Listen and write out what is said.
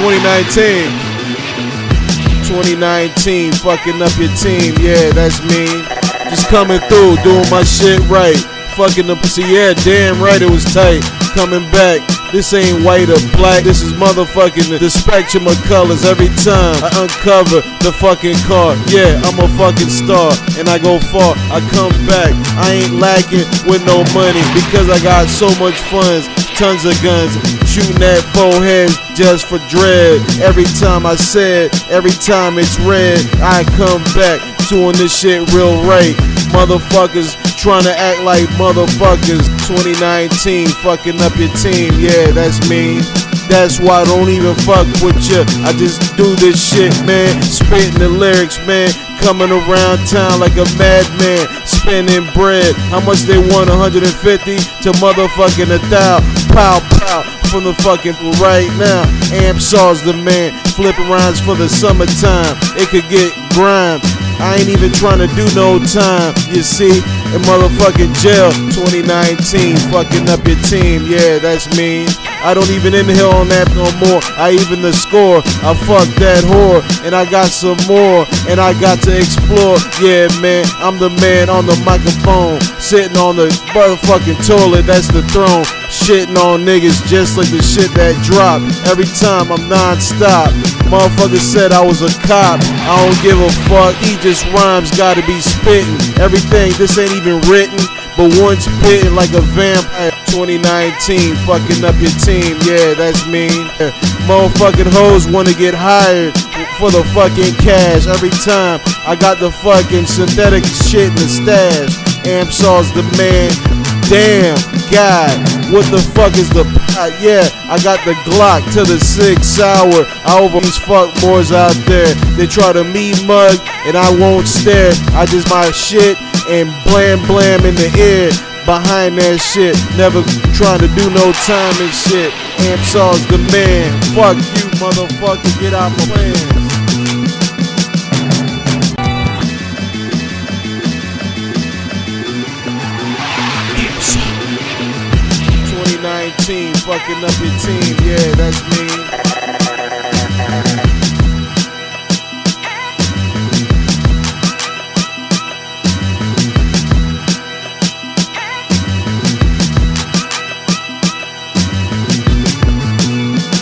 2019. 2019, fucking up your team, yeah, that's me. Just coming through, doing my shit right. Fucking the pussy, yeah, damn right it was tight. Coming back, this ain't white or black. This is motherfucking the spectrum of colors. Every time I uncover the fucking car, yeah, I'm a fucking star. And I go far, I come back. I ain't lacking with no money because I got so much funds. Tons of guns, shooting at foreheads just for dread. Every time I said, every time it's red, I come back doing this shit real right. Motherfuckers trying to act like motherfuckers. 2019, fucking up your team, yeah, that's me. That's why I don't even fuck with you. I just do this shit, man. Spitting the lyrics, man. Coming around town like a madman. Spending bread. How much they want? 150 to motherfucking 1,000. Pow, pow. From the fucking right now. Amp-Saw's the man. Flipping rhymes for the summertime. It could get grime. I ain't even trying to do no time, you see, in motherfucking jail. 2019, fucking up your team, yeah, that's me. I don't even inhale on that no more. I even the score. I fucked that whore, and I got some more, and I got to explore. Yeah, man, I'm the man on the microphone, sitting on the motherfucking toilet. That's the throne. Shitting on niggas just like the shit that drop. Every time I'm non-stop. Motherfucker said I was a cop. I don't give a fuck. He just rhymes, gotta be spitting. Everything, this ain't even written, but once bitten like a vampire. 2019, fucking up your team, yeah, that's me. Motherfucking hoes wanna get hired for the fucking cash. Every time I got the fucking synthetic shit in the stash. Amp-Saw's the man. Damn, God, what the fuck is the pot? Yeah, I got the Glock to the 6 hour. I over these fuck boys out there. They try to me mug and I won't stare. I just my shit and blam blam in the air. Behind that shit, never trying to do no time and shit. Amp-Saw's the man. Fuck you, motherfucker, get out my plans. 2019, fucking up your team, yeah, that's me.